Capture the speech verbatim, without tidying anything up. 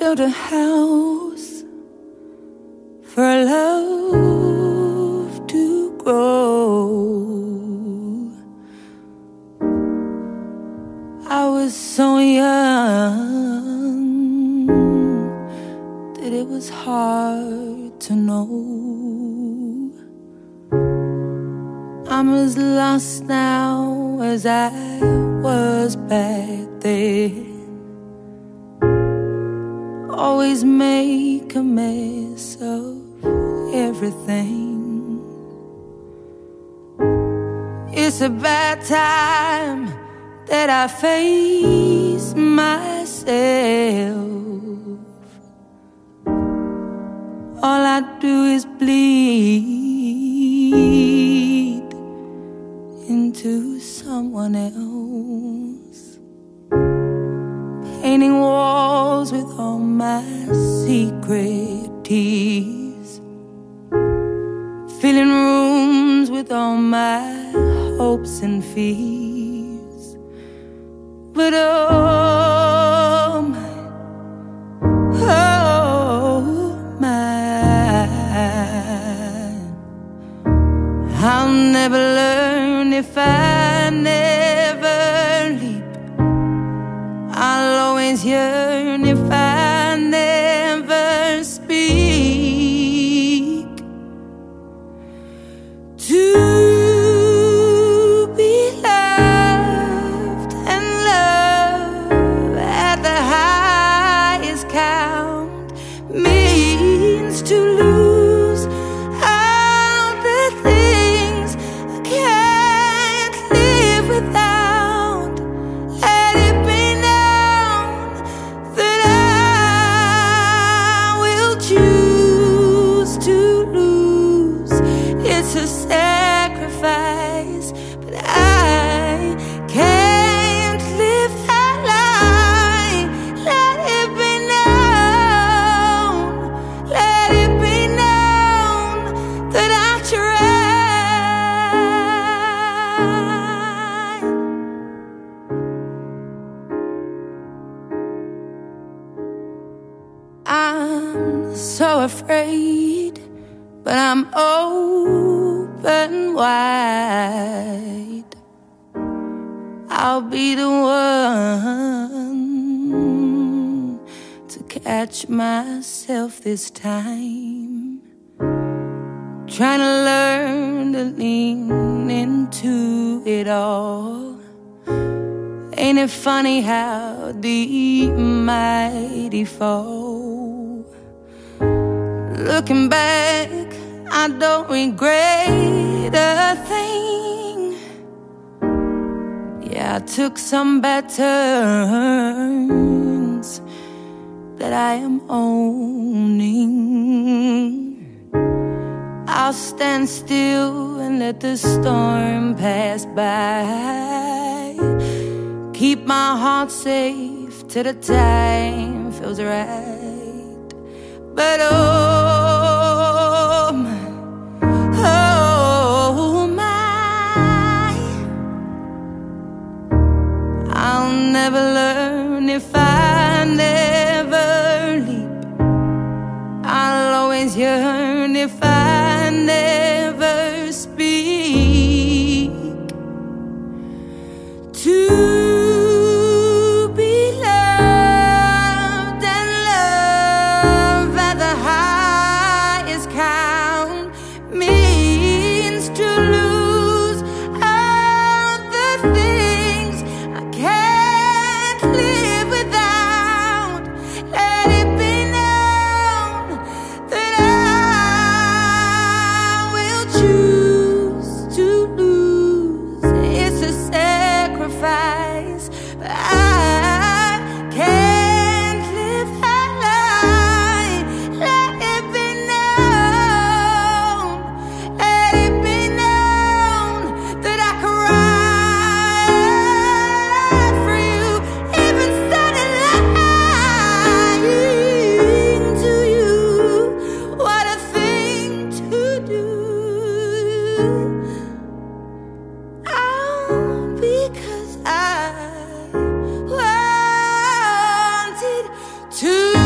built a house for love to grow. I was so young that it was hard to know. I'm as lost now as I was back then. Always make a mess of everything. It's a bad time that I face myself. All I do is bleed into someone else, painting walls with all my secret tears, filling rooms with all my hopes and fears. But oh my, oh my, I'll never learn if I never leap. I'll always yearn if I never speak. To be loved and love at the highest count means to lose all the things I can't live without. Let it be known that I will choose to lose. It's a sacrifice, but I can't live that lie. Let it be known, let it be known that I tried. I'm so afraid, but I'm open wide. I'll be the one to catch myself this time, trying to learn to lean into it all. Ain't it funny how deep mighty fall? Looking back, I don't regret a thing. Yeah, I took some bad turns that I am owning. I'll stand still and let the storm pass by. Keep my heart safe till the time feels right. But oh my, oh my, I'll never learn if I never leap. I'll always yearn if I never speak. To because I wanted to.